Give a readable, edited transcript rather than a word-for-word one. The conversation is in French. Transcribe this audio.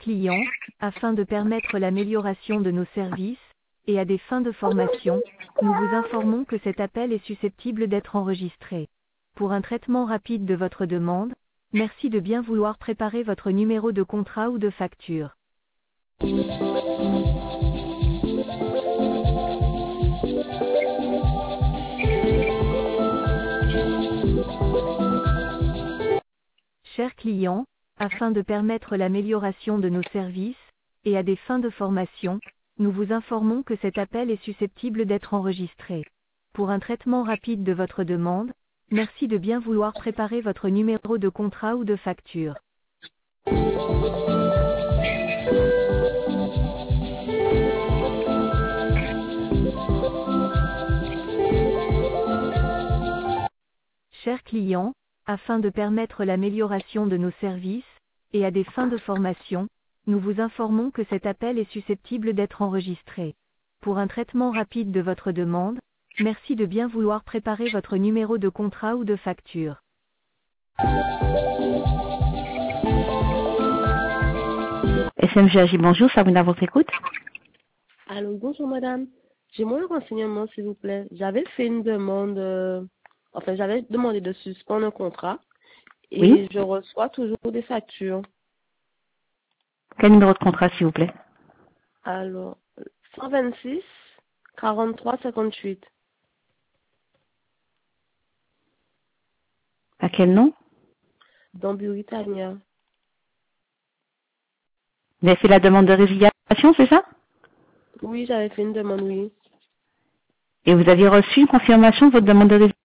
client, afin de permettre l'amélioration de nos services, et à des fins de formation, nous vous informons que cet appel est susceptible d'être enregistré. Pour un traitement rapide de votre demande, merci de bien vouloir préparer votre numéro de contrat ou de facture. Chers clients, afin de permettre l'amélioration de nos services, et à des fins de formation, nous vous informons que cet appel est susceptible d'être enregistré. Pour un traitement rapide de votre demande, merci de bien vouloir préparer votre numéro de contrat ou de facture. Chers clients, afin de permettre l'amélioration de nos services, et à des fins de formation, nous vous informons que cet appel est susceptible d'être enregistré. Pour un traitement rapide de votre demande, merci de bien vouloir préparer votre numéro de contrat ou de facture. SMGAJ, bonjour, Sabrina à votre écoute. Allô, bonjour madame. J'aimerais un renseignement s'il vous plaît. J'avais fait une demande, j'avais demandé de suspendre un contrat et Oui. je reçois toujours des factures. Quel numéro de contrat, s'il vous plaît? Alors, 126 43 58. À quel nom? Dans Buritania. Vous avez fait la demande de résiliation, c'est ça? Oui, j'avais fait une demande, oui. Et vous aviez reçu une confirmation de votre demande de résiliation?